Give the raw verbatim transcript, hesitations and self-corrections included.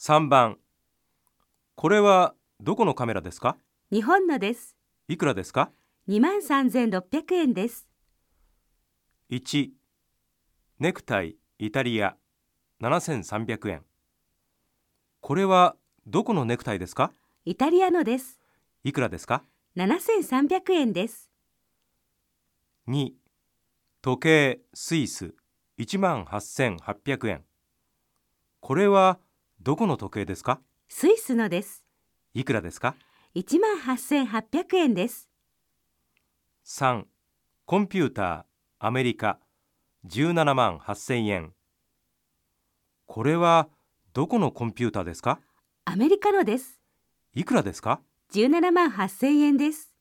さんばん、これはどこのカメラですか？ 日本のです。 いくらですか？ にまんさんぜんろっぴゃくえんです。 いち、ネクタイイタリアななせんさんびゃくえん。これはどこのネクタイですか？ イタリアのです。 いくらですか？ ななせんさんびゃくえんです。 に、時計スイスいちまんはっせんはっぴゃくえん。これはどこの時計ですか？ スイスのです。 いくらですか？ いちまんはっせんはっぴゃくえんです。 さん、コンピューターアメリカじゅうななまんはっせんえん。これはどこのコンピューターですか？ アメリカのです。 いくらですか？ じゅうななまんはっせんえんです。